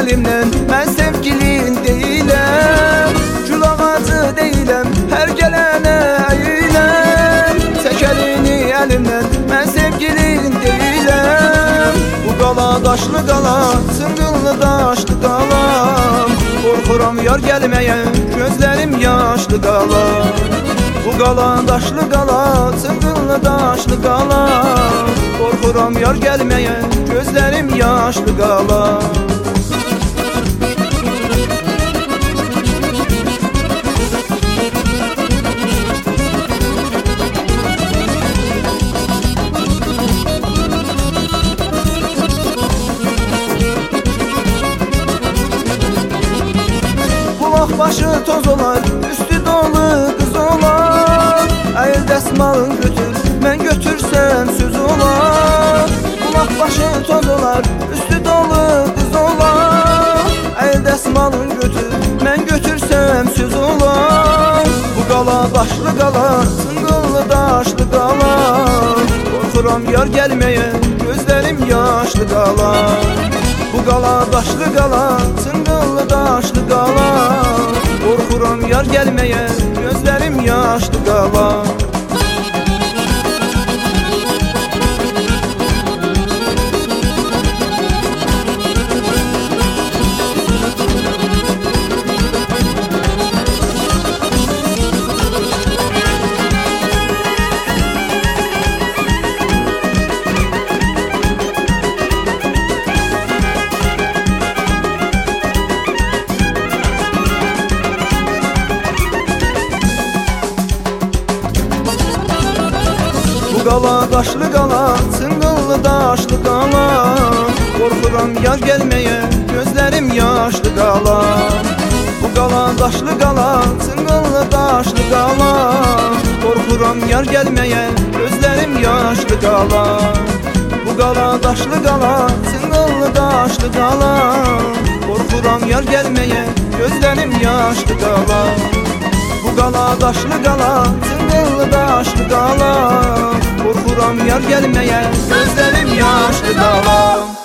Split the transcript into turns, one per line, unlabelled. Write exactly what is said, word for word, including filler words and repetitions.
əlimdən, mən sevgilin deyiləm. Gül ağacı deyiləm, hər gələnə əyiləm. Çək əlini əlimdən, mən sevgilin deyiləm. Bu qala daşlı qala, çınqıllı daşlı qalam. Qorxuram yar gəlməyə, gözlərim yaşlı qala. Bu qala daşlı qala, çınqıllı daşlı qala. Qorxuram yar gəlməyə, gözlərim yaşlı qala. Qulaq başı toz olar, üstü dolu qız olar. Əyil dəsmalın götür, mən götürsəm söz olar. Qulaq başı toz olar, üstü dolu qız olar. Əyil dəsmalın götür, mən götürsəm söz olar. Bu qala daşlı qala, çınqıllı daşlı qala. Qorxuram yar gəlməyə, gözlərim yaşlı qala. Bu qala daşlı qala, çınqıllı daşlı qala. Qorxuram yar gəlməyə, gözlərim yaşlı qala. Bu qala daşlı qala, çınqıllı daşlı qala. Qorxuram yar gəlməyə, gözlərim yaşlı qala. Bu qala daşlı qala, çınqıllı daşlı qala. Qorxuram yar gəlməyə, gözlərim yaşlı qala. Bu qala daşlı qala, çınqıllı daşlı qala. Qorxuram yar gəlməyə, gözlərim yaşlı qala. Bu qala daşlı qala, çınqıllı daşlı qala. Qorxuram yar gəlməyə, gözlərim yaşlı qala.